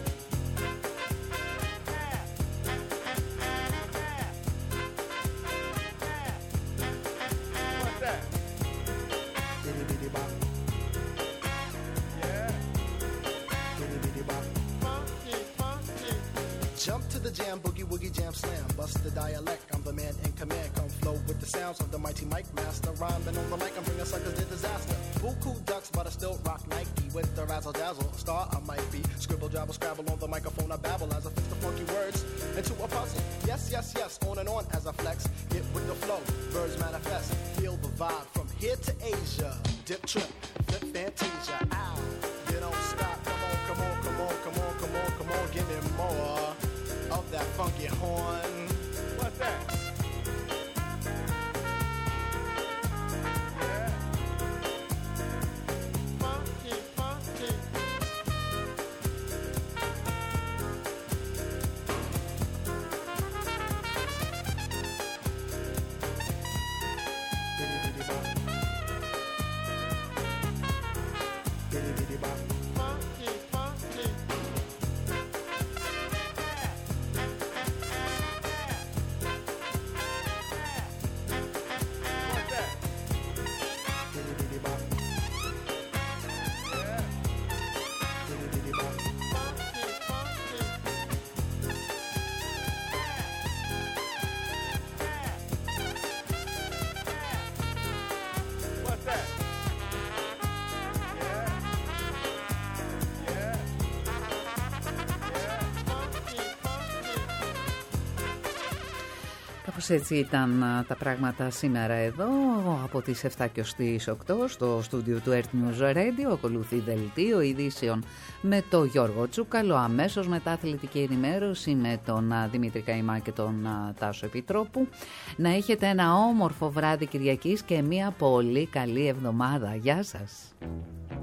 What's that? Diddy diddy bop. Jump to the jam, boogie woogie jam slam. Bust the dialect, I'm the man in command. Come flow with the sounds of the mighty Mike Master. Rhyming on the mic, I'm bringing suckers to disaster. Buku ducks, but I still rock Nike with the razzle dazzle. Star I might be. Scribble, jabble, scrabble on the microphone. I babble as I fix the funky words into a puzzle. Yes, yes, yes, on and on as I flex. Get with the flow, birds manifest. Feel the vibe from here to Asia. Dip trip, flip fantasia. Ow, you don't stop. Come on, come on, come on, come on, come on, come on. Give me more of that funky horn. What's that? Yeah. Funky, funky. Biddy biddy bop. Biddy biddy bop. Funky, funky. Κάπως έτσι ήταν τα πράγματα σήμερα εδώ, από τις εφτά και ως τις οκτώ στο στούντιο του Earth News Radio. Ακολουθεί δελτίο ειδήσεων με τον Γιώργο Τσούκαλο, αμέσως μετά αθλητική ενημέρωση με τον Δημήτρη Καημά και τον Τάσο Επιτρόπου. Να έχετε ένα όμορφο βράδυ Κυριακής και μια πολύ καλή εβδομάδα. Γεια σας.